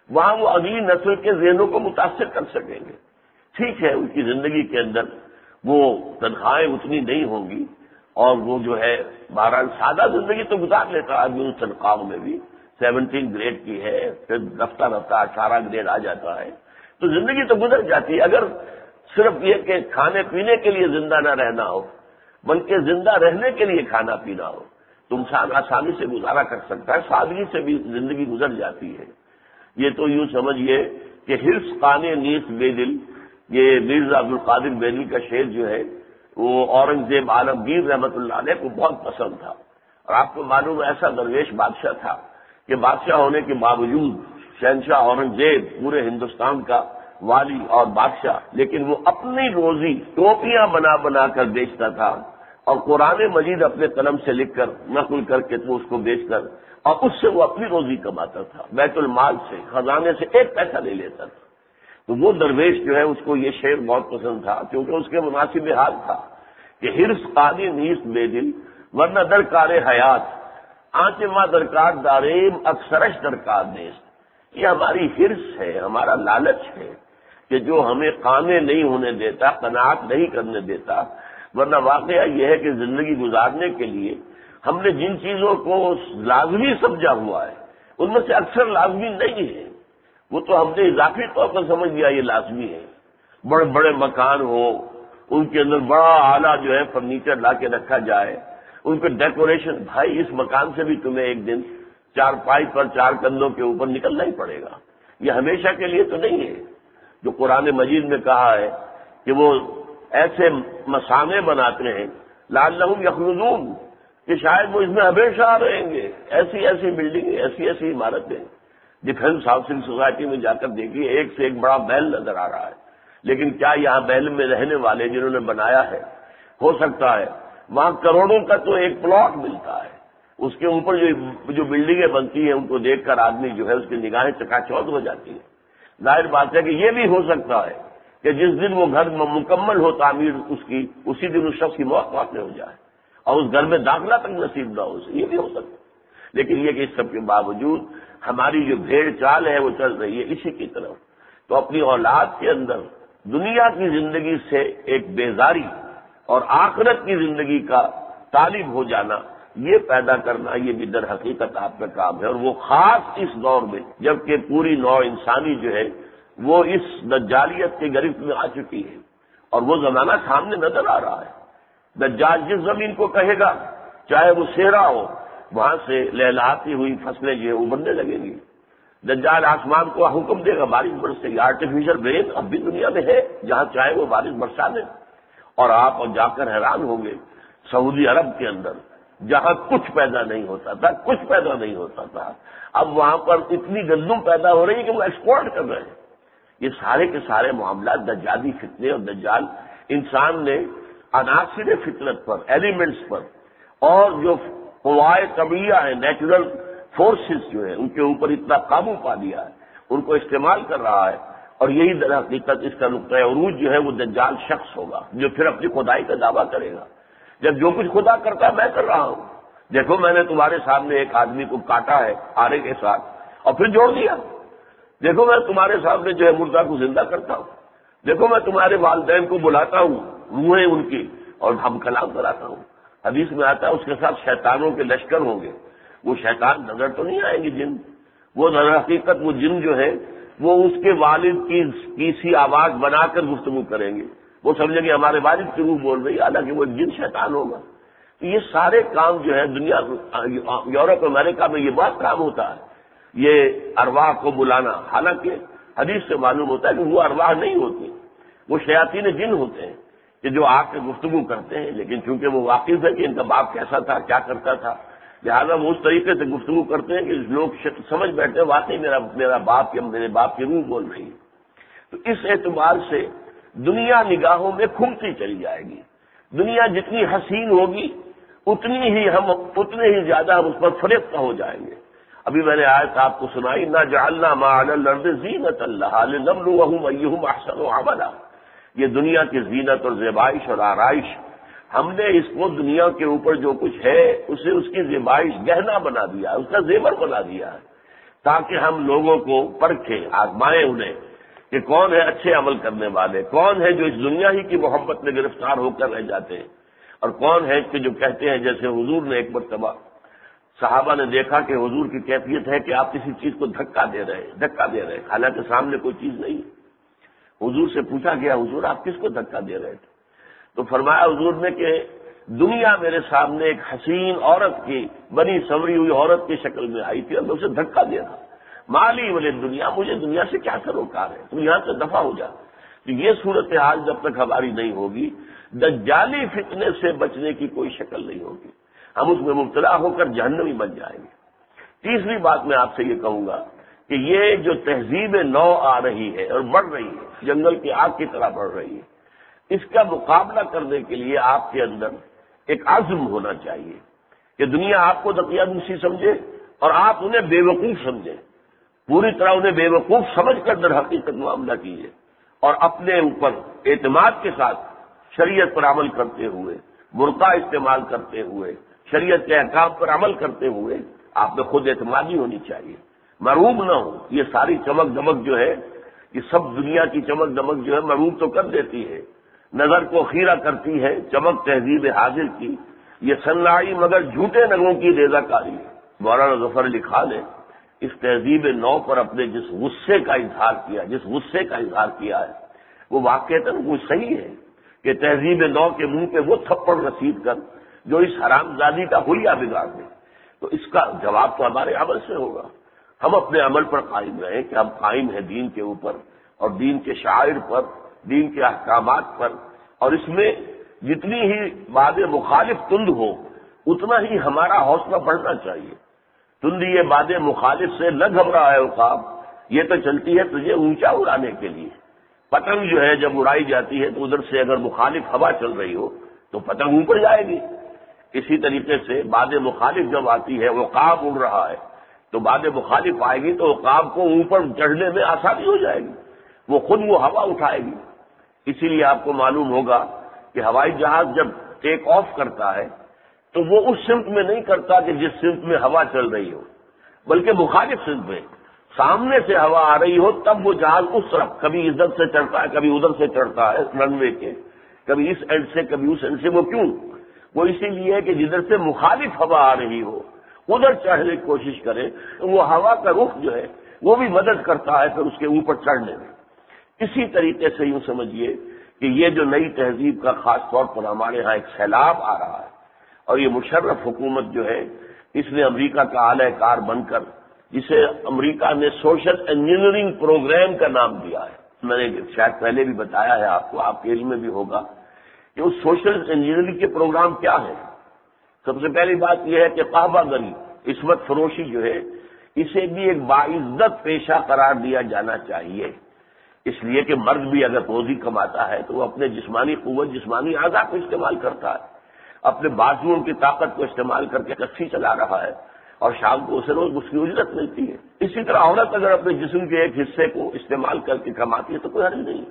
وہاں وہ اگلی نسل کے ذہنوں کو متاثر کر سکیں گے۔ ٹھیک ہے، ان کی زندگی کے اندر وہ تنخواہیں اتنی نہیں ہوں گی، اور وہ جو ہے بہرحال سادہ زندگی تو گزار لیتا آدمی ان تنخواہوں میں بھی، 17 گریڈ کی ہے، پھر رفتہ رفتہ 18 گریڈ آ جاتا ہے، تو زندگی تو گزر جاتی ہے۔ اگر صرف یہ کہ کھانے پینے کے لیے زندہ نہ رہنا ہو بلکہ زندہ رہنے کے لیے کھانا پینا ہو تو انسان آسانی سے گزارا کر سکتا ہے، سادگی سے بھی زندگی گزر جاتی ہے۔ یہ تو یوں سمجھیے کہ حرص خانے نیست بے دل، یہ مرزا عبدالقادر بیلی کا شعر جو ہے وہ اورنگزیب عالمگیر رحمۃ اللہ علیہ کو بہت پسند تھا، اور آپ کو معلوم ہے ایسا درویش بادشاہ تھا کہ بادشاہ ہونے کے باوجود شہنشاہ اورنگزیب پورے ہندوستان کا والی اور بادشاہ، لیکن وہ اپنی روزی ٹوپیاں بنا بنا کر بیچتا تھا، اور قرآن مجید اپنے قلم سے لکھ کر نقل کر کے تو اس کو بیچ کر، اور اس سے وہ اپنی روزی کماتا تھا، بیت المال سے خزانے سے ایک پیسہ نہیں لیتا تھا۔ تو وہ درویش جو ہے اس کو یہ شعر بہت پسند تھا، کیونکہ اس کے مناسب حال تھا کہ حرص قادی نیست بے دل ورنہ درکار حیات آنچ ماں درکار داریم اکثرش درکار نیست۔ یہ ہماری حرص ہے، ہمارا لالچ ہے کہ جو ہمیں قانے نہیں ہونے دیتا، قناعت نہیں کرنے دیتا، ورنہ واقعہ یہ ہے کہ زندگی گزارنے کے لیے ہم نے جن چیزوں کو لازمی سمجھا ہوا ہے ان میں سے اکثر لازمی نہیں ہے، وہ تو ہم نے اضافی طور پر سمجھ لیا یہ لازمی ہے۔ بڑے بڑے مکان ہو، ان کے اندر بڑا اعلیٰ جو ہے فرنیچر لا کے رکھا جائے، ان کے ڈیکوریشن، بھائی اس مکان سے بھی تمہیں ایک دن چارپائی پر 4 کندھوں کے اوپر نکلنا ہی پڑے گا، یہ ہمیشہ کے لیے تو نہیں ہے۔ جو قرآن مجید میں کہا ہے کہ وہ ایسے مسانے بناتے ہیں لعلہم یخلدون، کہ شاید وہ اس میں ہمیشہ رہیں گے، ایسی ایسی بلڈنگیں، ایسی ایسی عمارتیں۔ ڈیفینس ہاؤسنگ سوسائٹی میں جا کر دیکھیے، ایک سے ایک بڑا محل نظر آ رہا ہے، لیکن کیا یہاں محل میں رہنے والے جنہوں نے بنایا ہے، ہو سکتا ہے وہاں کروڑوں کا تو ایک پلاٹ ملتا ہے، اس کے اوپر جو بلڈنگیں بنتی ہیں ان کو دیکھ کر آدمی جو ہے اس کی نگاہیں چکا چوندھ ہو جاتی ہیں۔ ظاہر بات ہے کہ یہ بھی ہو سکتا ہے کہ جس دن وہ گھر مکمل ہو تعمیر اس کی، اسی دن اس شخص کی موت واقع ہو جائے اور اس گھر میں داخلہ تک نصیب نہ ہو، یہ بھی ہو سکتا ہے۔ لیکن یہ کہ اس سب کے باوجود ہماری جو بھیڑ چال ہے وہ چل رہی ہے اسی کی طرف، تو اپنی اولاد کے اندر دنیا کی زندگی سے ایک بیزاری اور آخرت کی زندگی کا طالب ہو جانا، یہ پیدا کرنا، یہ بھی در حقیقت آپ کا کام ہے، اور وہ خاص اس دور میں جبکہ پوری نوع انسانی جو ہے وہ اس دجالیت کے گرفت میں آ چکی ہے، اور وہ زمانہ سامنے نظر آ رہا ہے۔ دجال جس زمین کو کہے گا، چاہے وہ صحرا ہو، وہاں سے لہلاتی ہوئی فصلیں جو ہے ابھرنے لگیں گی۔ دجال آسمان کو حکم دے گا بارش برسے گی۔ آرٹیفیشل رین اب بھی دنیا میں ہے، جہاں چاہے وہ بارش برسا دے، اور آپ جا کر حیران ہوں گے سعودی عرب کے اندر جہاں کچھ پیدا نہیں ہوتا تھا، اب وہاں پر اتنی گندم پیدا ہو رہی ہے کہ وہ ایکسپورٹ کر رہے ہیں۔ یہ سارے کے سارے معاملات دجالی فتنے، اور دجال انسان نے عناصر فطرت پر، ایلیمنٹس پر، اور جو قوائے طبیعیہ ہیں، نیچرل فورسز جو ہیں، ان کے اوپر اتنا قابو پا لیا ہے، ان کو استعمال کر رہا ہے، اور یہی در حقیقت اس کا نقطۂ عروج جو ہے وہ دجال شخص ہوگا جو پھر اپنی خدائی کا دعویٰ کرے گا۔ جب جو کچھ خدا کرتا ہے میں کر رہا ہوں، دیکھو میں نے تمہارے سامنے ایک آدمی کو کاٹا ہے آرے کے ساتھ اور پھر جوڑ دیا، دیکھو میں تمہارے سامنے جو ہے مردہ کو زندہ کرتا ہوں، دیکھو میں تمہارے والدین کو بلاتا ہوں، روحیں ان کی، اور ہم کلام کراتا ہوں۔ حدیث میں آتا ہے اس کے ساتھ شیطانوں کے لشکر ہوں گے، وہ شیطان نظر تو نہیں آئیں گے جن، وہ در حقیقت وہ جن جو ہے وہ اس کے والد کی سی آواز بنا کر گفتگو کریں گے، وہ سمجھیں گے ہمارے والد کی روح بول رہی ہے، حالانکہ وہ جن شیطان ہوگا۔ تو یہ سارے کام جو ہے دنیا یورپ امریکہ میں یہ بہت کام ہوتا ہے، یہ ارواح کو بلانا، حالانکہ حدیث سے معلوم ہوتا ہے کہ وہ ارواح نہیں ہوتی، وہ شیاطین جن ہوتے ہیں کہ جو آ کے گفتگو کرتے ہیں، لیکن چونکہ وہ واقف ہے کہ ان کا باپ کیسا تھا، کیا کرتا تھا، لہٰذا وہ اس طریقے سے گفتگو کرتے ہیں کہ لوگ سمجھ بیٹھتے ہیں واقعی میرا باپ یا میرے باپ کی روح بول رہی ہے۔ تو اس اعتبار سے دنیا نگاہوں میں کھمتی چلی جائے گی، دنیا جتنی حسین ہوگی اتنے ہی زیادہ ہم اس پر فریفتہ ہو جائیں گے۔ ابھی میں نے آیت آپ کو سنائی، نہ جعلنا ما علی الارض زینۃ لہا لنبلوہم ایہم احسن عملا، یہ دنیا کی زینت اور زیبائش اور آرائش، ہم نے اس کو دنیا کے اوپر جو کچھ ہے اسے اس کی زیبائش گہنا بنا دیا، اس کا زیور بنا دیا ہے، تاکہ ہم لوگوں کو پرکھیں، آزمائیں انہیں کہ کون ہے اچھے عمل کرنے والے، کون ہے جو اس دنیا ہی کی محبت میں گرفتار ہو کر رہ جاتے ہیں، اور کون ہے کہ جو کہتے ہیں، جیسے حضور نے ایک مرتبہ صحابہ نے دیکھا کہ حضور کی کیفیت ہے کہ آپ کسی چیز کو دھکا دے رہے ہیں، حالانکہ سامنے کوئی چیز نہیں۔ حضور سے پوچھا گیا، حضور آپ کس کو دھکا دے رہے تھے؟ تو فرمایا حضور نے کہ دنیا میرے سامنے ایک حسین عورت کی، بنی سنوری ہوئی عورت کی شکل میں آئی تھی اور میں اسے دھکا دے رہا، مالی ولی دنیا، مجھے دنیا سے کیا سروکار ہے، تو یہاں سے دفع ہو جا۔ تو یہ صورتحال جب تک ہماری نہیں ہوگی، دجالی فتنے سے بچنے کی کوئی شکل نہیں ہوگی، ہم اس میں مبتلا ہو کر جہنمی بن جائیں گے۔ تیسری بات میں آپ سے یہ کہوں گا کہ یہ جو تہذیب نو آ رہی ہے اور بڑھ رہی ہے، جنگل کی آگ کی طرح بڑھ رہی ہے، اس کا مقابلہ کرنے کے لیے آپ کے اندر ایک عزم ہونا چاہیے کہ دنیا آپ کو دقیانوسی سمجھے اور آپ انہیں بے وقوف سمجھیں، پوری طرح انہیں بے وقوف سمجھ کر در حقیقت معاملہ کیجیے، اور اپنے اوپر اعتماد کے ساتھ شریعت پر عمل کرتے ہوئے، برقع استعمال کرتے ہوئے، شریعت کے احکام پر عمل کرتے ہوئے آپ میں خود اعتمادی ہونی چاہیے، مرعوب نہ ہو۔ یہ ساری چمک دمک جو ہے، یہ سب دنیا کی چمک دمک جو ہے مرعوب تو کر دیتی ہے، نظر کو خیرہ کرتی ہے چمک تہذیب حاضر کی، یہ سنائی مگر جھوٹے نگوں کی ریزہ کاری ہے۔ مولانا ظفر علی خان نے اس تہذیب نو پر اپنے جس غصے کا اظہار کیا ہے وہ واقعتاً وہ صحیح ہے کہ تہذیب نو کے منہ پہ وہ تھپڑ رسید کر جو اس حرام زادی کا حلیہ بگاڑ دے، تو اس کا جواب تو ہمارے عمل سے ہوگا۔ ہم اپنے عمل پر قائم رہیں کہ ہم قائم ہیں دین کے اوپر اور دین کے شعائر پر، دین کے احکامات پر، اور اس میں جتنی ہی باد مخالف تند ہو اتنا ہی ہمارا حوصلہ بڑھنا چاہیے۔ تندی یہ باد مخالف سے نہ گھبرا ہے عقاب، یہ تو چلتی ہے تجھے اونچا اڑانے کے لیے۔ پتنگ جو ہے جب اڑائی جاتی ہے تو ادھر سے اگر مخالف ہوا چل رہی ہو تو پتنگ اوپر جائے گی، اسی طریقے سے باد مخالف جب آتی ہے، عقاب اڑ رہا ہے تو باد مخالف آئے گی تو عقاب کو اوپر چڑھنے میں آسانی ہو جائے گی، وہ خود وہ ہوا اٹھائے گی۔ اسی لیے آپ کو معلوم ہوگا کہ ہوائی جہاز جب ٹیک آف کرتا ہے تو وہ اس سمت میں نہیں کرتا کہ جس سمت میں ہوا چل رہی ہو، بلکہ مخالف سمت میں، سامنے سے ہوا آ رہی ہو تب وہ جہاز اس طرف، کبھی ادھر سے چڑھتا ہے کبھی ادھر سے چڑھتا ہے رن وے کے، کبھی اس اینڈ سے کبھی اس اینڈ سے۔ وہ کیوں؟ وہ اسی لیے کہ جدھر سے مخالف ہوا آ رہی ہو ادھر چڑھنے کی کوشش کرے، تو وہ ہوا کا رخ جو ہے وہ بھی مدد کرتا ہے پھر اس کے اوپر چڑھنے میں۔ اسی طریقے سے یوں سمجھیے کہ یہ جو نئی تہذیب کا خاص طور پر ہمارے ہاں ایک سیلاب آ رہا ہے، اور یہ مشرف حکومت جو ہے اس نے امریکہ کا اعلی کار بن کر، جسے امریکہ نے سوشل انجینئرنگ پروگرام کا نام دیا ہے، میں نے شاید پہلے بھی بتایا ہے آپ کو، آپ کے علم میں بھی ہوگا کہ اس سوشل انجینئرنگ کے پروگرام کیا ہے۔ سب سے پہلی بات یہ ہے کہ قحبہ گری، عصمت فروشی جو ہے، اسے بھی ایک باعزت پیشہ قرار دیا جانا چاہیے، اس لیے کہ مرد بھی اگر روزی کماتا ہے تو وہ اپنے جسمانی قوت، جسمانی اعضاء کو استعمال کرتا ہے، اپنے بازوؤں کی طاقت کو استعمال کر کے کشتی چلا رہا ہے، اور شام کو اسے روز اس کی اجرت ملتی ہے۔ اسی طرح عورت اگر اپنے جسم کے ایک حصے کو استعمال کر کے کماتی ہے تو کوئی حرج نہیں۔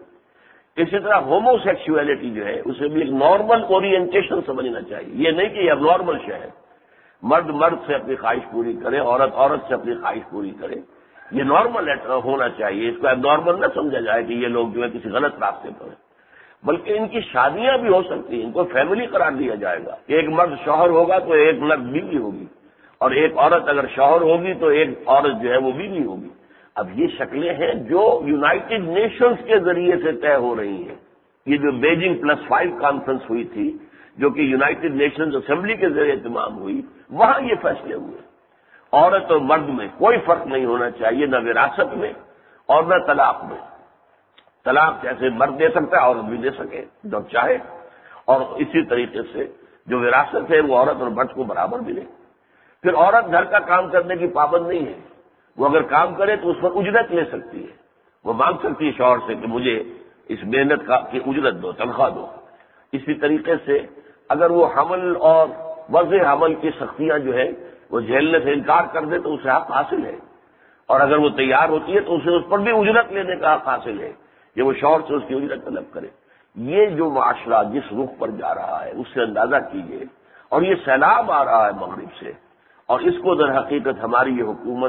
اسی طرح ہومو سیکشولیٹی جو ہے اسے بھی ایک نارمل اورینٹیشن سمجھنا چاہیے، یہ نہیں کہ یہ اب نارمل شے ہے، مرد مرد سے اپنی خواہش پوری کرے، عورت عورت سے اپنی خواہش پوری کرے، یہ نارمل ہونا چاہیے، اس کو اب نارمل نہ سمجھا جائے کہ یہ لوگ جو ہے کسی غلط راستے پر ہیں، بلکہ ان کی شادیاں بھی ہو سکتی ہیں، ان کو فیملی قرار دیا جائے گا، ایک مرد شوہر ہوگا تو ایک مرد بیوی ہوگی، اور ایک عورت اگر شوہر ہوگی تو ایک عورت جو ہے وہ بیوی ہوگی۔ اب یہ شکلیں ہیں جو یونائٹڈ نیشنز کے ذریعے سے طے ہو رہی ہیں، یہ جو بیجنگ +5 کانفرنس ہوئی تھی جو کہ یونائٹڈ نیشنز اسمبلی کے ذریعے اہتمام ہوئی، وہاں یہ فیصلے ہوئے۔ عورت اور مرد میں کوئی فرق نہیں ہونا چاہیے، نہ وراثت میں اور نہ طلاق میں۔ طلاق جیسے مرد دے سکتا ہے عورت بھی دے سکے جب چاہے، اور اسی طریقے سے جو وراثت ہے وہ عورت اور مرد کو برابر ملے۔ پھر عورت گھر کا کام کرنے کی پابند نہیں ہے، وہ اگر کام کرے تو اس پر اجرت لے سکتی ہے، وہ مانگ سکتی ہے شوہر سے کہ مجھے اس محنت کی اجرت دو، تنخواہ دو۔ اسی طریقے سے اگر وہ حمل اور وضع حمل کی سختیاں جو ہے وہ جھیلنے سے انکار کر دے تو اسے حق حاصل ہے، اور اگر وہ تیار ہوتی ہے تو اسے اس پر بھی اجرت لینے کا حق حاصل ہے کہ وہ شوہر سے اس کی اجرت طلب کرے۔ یہ جو معاشرہ جس رخ پر جا رہا ہے اس سے اندازہ کیجیے، اور یہ سیلاب آ رہا ہے مغرب سے، اور اس کو در حقیقت ہماری یہ حکومت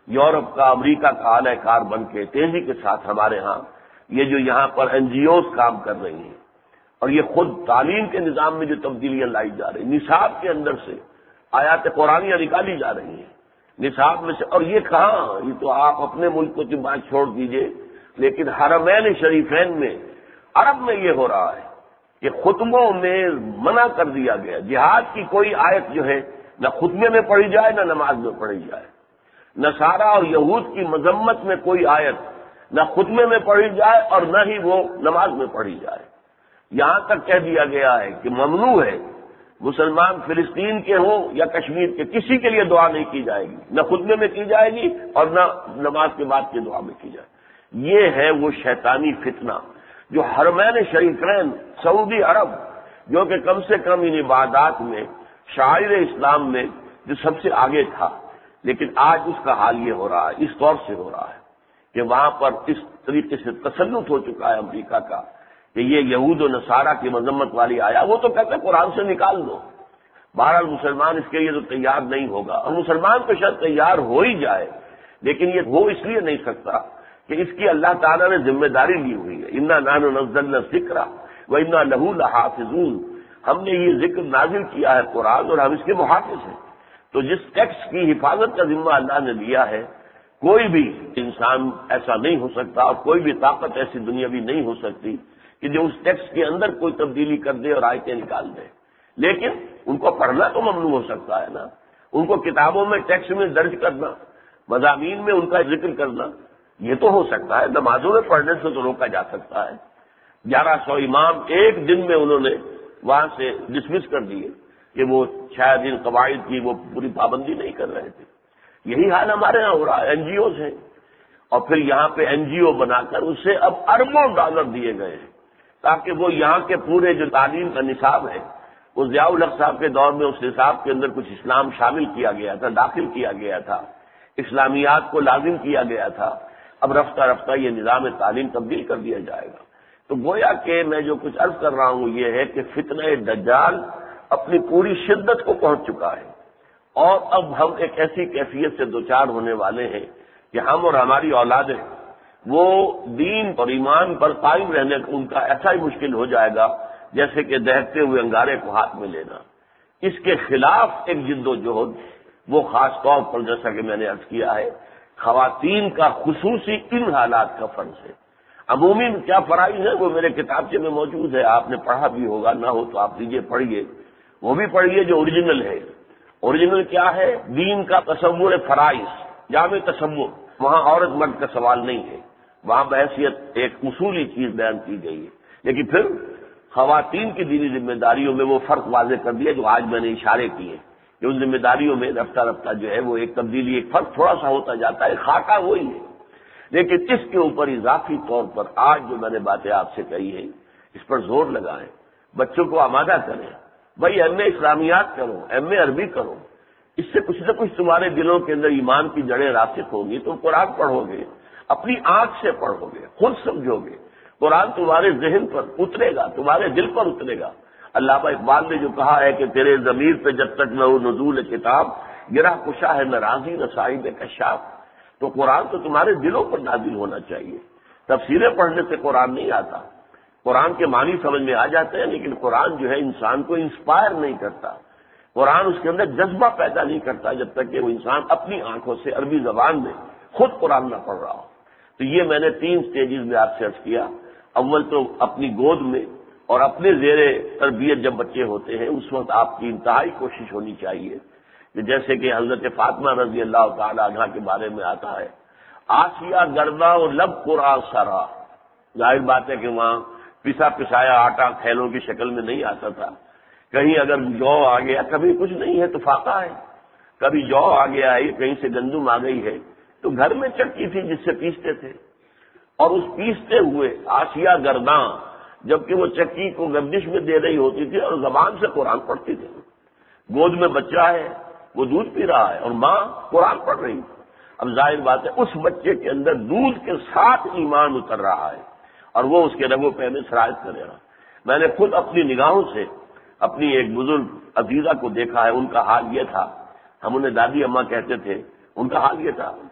یورپ کا، امریکہ کا اعلی کار بن کے تیزی کے ساتھ ہمارے ہاں یہ جو یہاں پر این جی اوز کام کر رہی ہیں، اور یہ خود تعلیم کے نظام میں جو تبدیلیاں لائی جا رہی ہیں، نصاب کے اندر سے آیات قرآنیہ نکالی جا رہی ہیں نصاب میں سے، اور یہ کہاں، یہ تو آپ اپنے ملک کو بات چھوڑ دیجئے، لیکن حرمین شریفین میں عرب میں یہ ہو رہا ہے کہ خطبوں میں منع کر دیا گیا، جہاد کی کوئی آیت جو ہے نہ خطبے میں پڑھی جائے نہ نماز میں پڑھی جائے، نصارہ اور یہود کی مذمت میں کوئی آیت نہ خطبے میں پڑھی جائے اور نہ ہی وہ نماز میں پڑھی جائے۔ یہاں تک کہہ دیا گیا ہے کہ ممنوع ہے مسلمان فلسطین کے ہوں یا کشمیر کے، کسی کے لیے دعا نہیں کی جائے گی، نہ خطبے میں کی جائے گی اور نہ نماز کے بعد کی دعا میں کی جائے گی۔ یہ ہے وہ شیطانی فتنہ جو حرمین شریفین سعودی عرب، جو کہ کم سے کم ان عبادات میں شاعر اسلام میں جو سب سے آگے تھا، لیکن آج اس کا حال یہ ہو رہا ہے، اس طور سے ہو رہا ہے کہ وہاں پر اس طریقے سے تسلط ہو چکا ہے امریکہ کا کہ یہ یہود و نصارہ کی مذمت والی آیا، وہ تو کہتے ہیں قرآن سے نکال دو۔ بہرحال مسلمان اس کے لیے تو تیار نہیں ہوگا، اور مسلمان تو شاید تیار ہو ہی جائے، لیکن یہ ہو اس لیے نہیں سکتا کہ اس کی اللہ تعالیٰ نے ذمہ داری لی ہوئی ہے، انا نحن نزلنا الذکر وانا لہ لحافظون، ہم نے یہ ذکر نازل کیا ہے قرآن اور ہم اس کے محافظ ہیں۔ تو جس ٹیکسٹ کی حفاظت کا ذمہ اللہ نے لیا ہے، کوئی بھی انسان ایسا نہیں ہو سکتا اور کوئی بھی طاقت ایسی دنیاوی نہیں ہو سکتی کہ جو اس ٹیکسٹ کے اندر کوئی تبدیلی کر دے اور آیتیں نکال دے۔ لیکن ان کو پڑھنا تو ممنوع ہو سکتا ہے نا، ان کو کتابوں میں ٹیکسٹ میں درج کرنا، مضامین میں ان کا ذکر کرنا، یہ تو ہو سکتا ہے، نمازوں میں پڑھنے سے تو روکا جا سکتا ہے۔ 1100 امام ایک دن میں انہوں نے وہاں سے ڈسمس کر دیے کہ وہ شاید ان قواعد کی وہ پوری پابندی نہیں کر رہے تھے۔ یہی حال ہمارے ہاں ہو رہا ہے، این جی اوز ہیں، اور پھر یہاں پہ این جی او بنا کر اس سے اب اربوں ڈالر دیے گئے ہیں تاکہ وہ یہاں کے پورے جو تعلیم کا نصاب ہے، وہ ضیاء الحق صاحب کے دور میں اس نصاب کے اندر کچھ اسلام شامل کیا گیا تھا، داخل کیا گیا تھا، اسلامیات کو لازم کیا گیا تھا، اب رفتہ رفتہ یہ نظام تعلیم تبدیل کر دیا جائے گا۔ تو گویا کہ میں جو کچھ عرض کر رہا ہوں یہ ہے کہ فتنہ دجال اپنی پوری شدت کو پہنچ چکا ہے، اور اب ہم ایک ایسی کیفیت سے دوچار ہونے والے ہیں کہ ہم اور ہماری اولادیں وہ دین اور ایمان پر قائم رہنے کا ان کا ایسا ہی مشکل ہو جائے گا جیسے کہ دہتے ہوئے انگارے کو ہاتھ میں لینا۔ اس کے خلاف ایک جد و جہد، وہ خاص طور پر جیسا کہ میں نے عرض کیا ہے خواتین کا خصوصی ان حالات کا فرض ہے۔ عمومی کیا فرائض ہے وہ میرے کتابچے میں موجود ہے، آپ نے پڑھا بھی ہوگا، نہ ہو تو آپ لیجیے پڑھیے، وہ بھی پڑھیے جو اوریجنل ہے۔ اوریجنل کیا ہے؟ دین کا تصور فرائض، جامع تصور، وہاں عورت مرد کا سوال نہیں ہے، وہاں بحیثیت ایک اصولی چیز بیان کی گئی ہے، لیکن پھر خواتین کی دینی ذمہ داریوں میں وہ فرق واضح کر دیا جو آج میں نے اشارے کیے کہ ان ذمہ داریوں میں رفتہ رفتہ جو ہے وہ ایک تبدیلی، ایک فرق تھوڑا سا ہوتا جاتا ہے، خاکہ وہی ہے، لیکن اس کے اوپر اضافی طور پر آج جو میں نے باتیں آپ سے کہی ہیں اس پر زور لگائیں، بچوں کو آمادہ کریں، بھائی ایم اے اسلامیات کرو، ایم اے عربی کرو، اس سے کچھ نہ کچھ تمہارے دلوں کے اندر ایمان کی جڑیں راسخ ہوں گی، تم قرآن پڑھو گے، اپنی آنکھ سے پڑھو گے، خود سمجھو گے، قرآن تمہارے ذہن پر اترے گا، تمہارے دل پر اترے گا۔ علامہ اقبال نے جو کہا ہے کہ تیرے ضمیر پہ جب تک نہ ہو نزول کتاب، گرہ کشا ہے نہ راضی نہ صاحب کشاف، تو قرآن تو تمہارے دلوں پر نازل ہونا چاہیے۔ تفسیریں پڑھنے سے قرآن نہیں آتا، قرآن کے معنی سمجھ میں آ جاتے ہیں، لیکن قرآن جو ہے انسان کو انسپائر نہیں کرتا، قرآن اس کے اندر جذبہ پیدا نہیں کرتا جب تک کہ وہ انسان اپنی آنکھوں سے عربی زبان میں خود قرآن نہ پڑھ رہا ہو۔ تو یہ میں نے 3 سٹیجز میں آپ سے عرض کیا۔ اول تو اپنی گود میں اور اپنے زیر تربیت جب بچے ہوتے ہیں اس وقت آپ کی انتہائی کوشش ہونی چاہیے کہ جیسے کہ حضرت فاطمہ رضی اللہ تعالی عنہا کے بارے میں آتا ہے، آسیہ گرداں و لب قرآن سرا، ظاہر بات ہے کہ وہاں پسا پسایا آٹا کھیلوں کی شکل میں نہیں آتا تھا، کہیں اگر جو آ گیا، کبھی کچھ نہیں ہے تو فاقہ ہے، کبھی جو آ گیا ہے، کہیں سے گندم آ گئی ہے، تو گھر میں چکی تھی جس سے پیستے تھے، اور اس پیستے ہوئے آسیہ گرداں جبکہ وہ چکی کو گردش میں دے رہی ہوتی تھی اور زبان سے قرآن پڑھتی تھی، گود میں بچہ ہے وہ دودھ پی رہا ہے اور ماں قرآن پڑھ رہی ہے۔ اب ظاہر بات ہے اس بچے کے اندر دودھ کے ساتھ ایمان اتر رہا ہے اور وہ اس کے رگ و پے میں سرایت کرے گا۔ میں نے خود اپنی نگاہوں سے اپنی ایک بزرگ عزیزہ کو دیکھا ہے، ان کا حال یہ تھا، ہم انہیں دادی اماں کہتے تھے، ان کا حال یہ تھا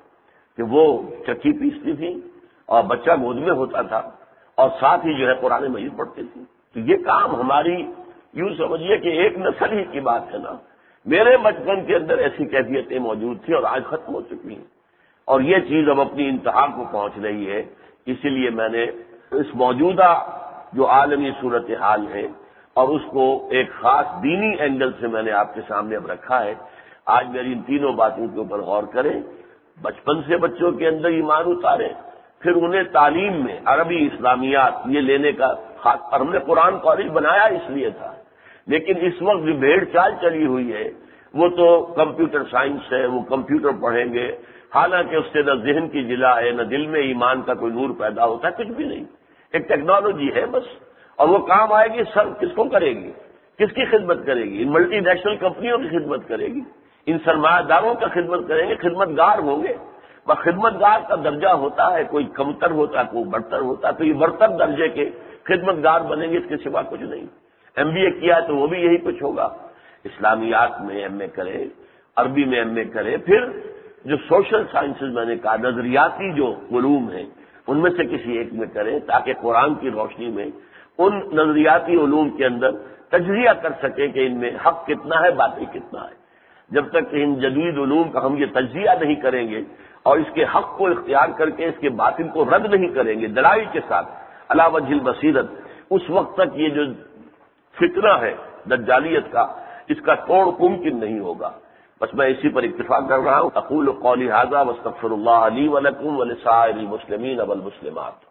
کہ وہ چکی پیستی تھی اور بچہ گود میں ہوتا تھا اور ساتھ ہی جو ہے قرآن مجید پڑھتی تھی. تو یہ کام ہماری یوں سمجھیے کہ ایک نسل ہی کی بات ہے نا. میرے بچپن کے اندر ایسی کیفیتیں موجود تھیں اور آج ختم ہو چکی ہیں، اور یہ چیز اب اپنی انتہا کو پہنچ رہی ہے. اسی لیے میں نے اس موجودہ جو عالمی صورتحال ہے اور اس کو ایک خاص دینی اینگل سے میں نے آپ کے سامنے اب رکھا ہے. آج میری ان تینوں باتوں کے اوپر غور کریں. بچپن سے بچوں کے اندر ایمان اتاریں، پھر انہیں تعلیم میں عربی اسلامیات یہ لینے کا خاص. اور ہم نے قرآن کالج بنایا اس لیے تھا، لیکن اس وقت جو بھیڑ چال چلی ہوئی ہے وہ تو کمپیوٹر سائنس ہے، وہ کمپیوٹر پڑھیں گے، حالانکہ اس سے نہ ذہن کی جلا ہے نہ دل میں ایمان کا کوئی نور پیدا ہوتا ہے، کچھ بھی نہیں. ایک ٹیکنالوجی ہے بس، اور وہ کام آئے گی سر کس کو کرے گی، کس کی خدمت کرے گی؟ ان ملٹی نیشنل کمپنیوں کی خدمت کرے گی، ان سرمایہ داروں کا خدمت کریں گے، خدمت گار ہوں گے. بس خدمت گار کا درجہ ہوتا ہے، کوئی کمتر ہوتا ہے کوئی برتر ہوتا ہے، تو یہ برتر درجے کے خدمت گار بنیں گے، اس کے سوا کچھ نہیں. ایم بی اے کیا ہے تو وہ بھی یہی کچھ ہوگا. اسلامیات میں ایم اے کرے، عربی میں ایم اے کرے، پھر جو سوشل سائنسز میں نے کہا نظریاتی جو علوم ہیں ان میں سے کسی ایک میں کرے، تاکہ قرآن کی روشنی میں ان نظریاتی علوم کے اندر تجزیہ کر سکے کہ ان میں حق کتنا ہے باطل کتنا ہے. جب تک کہ ان جدید علوم کا ہم یہ تجزیہ نہیں کریں گے اور اس کے حق کو اختیار کر کے اس کے باطل کو رد نہیں کریں گے دلائل کے ساتھ علی وجہ البصیرت، اس وقت تک یہ جو فتنہ ہے دجالیت کا، اس کا توڑ ممکن نہیں ہوگا. بس میں اسی پر اتفاق کر رہا ہوں. اقول قولی ھذا واستغفر اللہ لی ولکم ولسائر المسلمین والمسلمات.